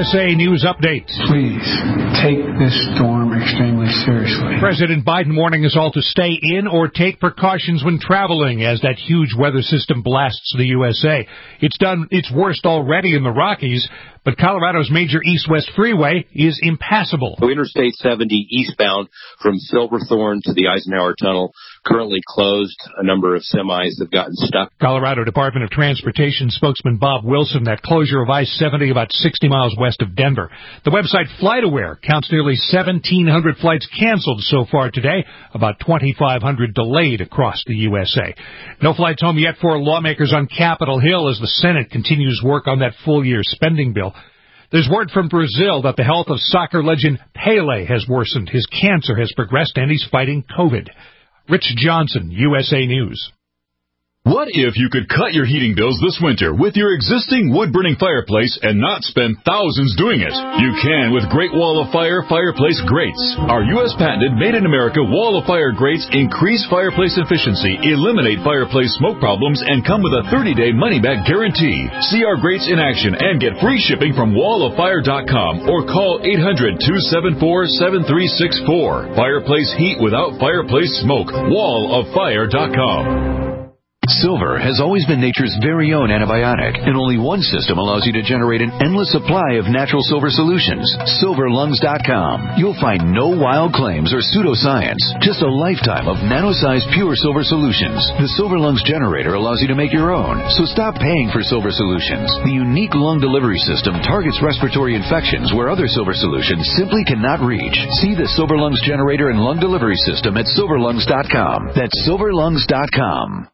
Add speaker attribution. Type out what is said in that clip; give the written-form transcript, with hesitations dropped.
Speaker 1: USA News Update.
Speaker 2: Please take this storm extremely seriously.
Speaker 1: President Biden warning us all to stay in or take precautions when traveling as that huge weather system blasts the USA. It's done its worst already in the Rockies, but Colorado's major east-west freeway is impassable.
Speaker 3: Interstate 70 eastbound from Silverthorne to the Eisenhower Tunnel currently closed. A number of semis have gotten stuck.
Speaker 1: Colorado Department of Transportation spokesman Bob Wilson, that closure of I-70 about 60 miles west of Denver. The website FlightAware counts nearly 1,700 flights canceled so far today, about 2,500 delayed across the USA. No flights home yet for lawmakers on Capitol Hill as the Senate continues work on that full-year spending bill. There's word from Brazil that the health of soccer legend Pelé has worsened. His cancer has progressed and he's fighting COVID. Rich Johnson, USA News.
Speaker 4: What if you could cut your heating bills this winter with your existing wood-burning fireplace and not spend thousands doing it? You can with Great Wall of Fire fireplace grates. Our U.S.-patented, made-in-America Wall of Fire grates increase fireplace efficiency, eliminate fireplace smoke problems, and come with a 30-day money-back guarantee. See our grates in action and get free shipping from walloffire.com or call 800-274-7364. Fireplace heat without fireplace smoke. walloffire.com.
Speaker 5: Silver has always been nature's very own antibiotic, and only one system allows you to generate an endless supply of natural silver solutions. SilverLungs.com. You'll find no wild claims or pseudoscience, just a lifetime of nano-sized pure silver solutions. The Silver Lungs generator allows you to make your own, so stop paying for silver solutions. The unique lung delivery system targets respiratory infections where other silver solutions simply cannot reach. See the Silver Lungs generator and lung delivery system at SilverLungs.com. That's SilverLungs.com.